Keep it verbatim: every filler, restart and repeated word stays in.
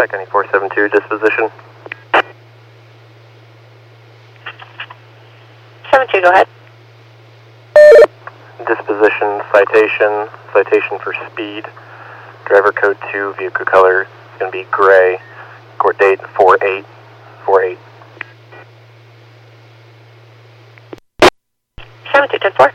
Tri-County four seven two, disposition. seven two, go ahead. Disposition, citation, citation for speed. Driver code two, vehicle color is going to be gray. Court date four eight four eight. seven two ten four.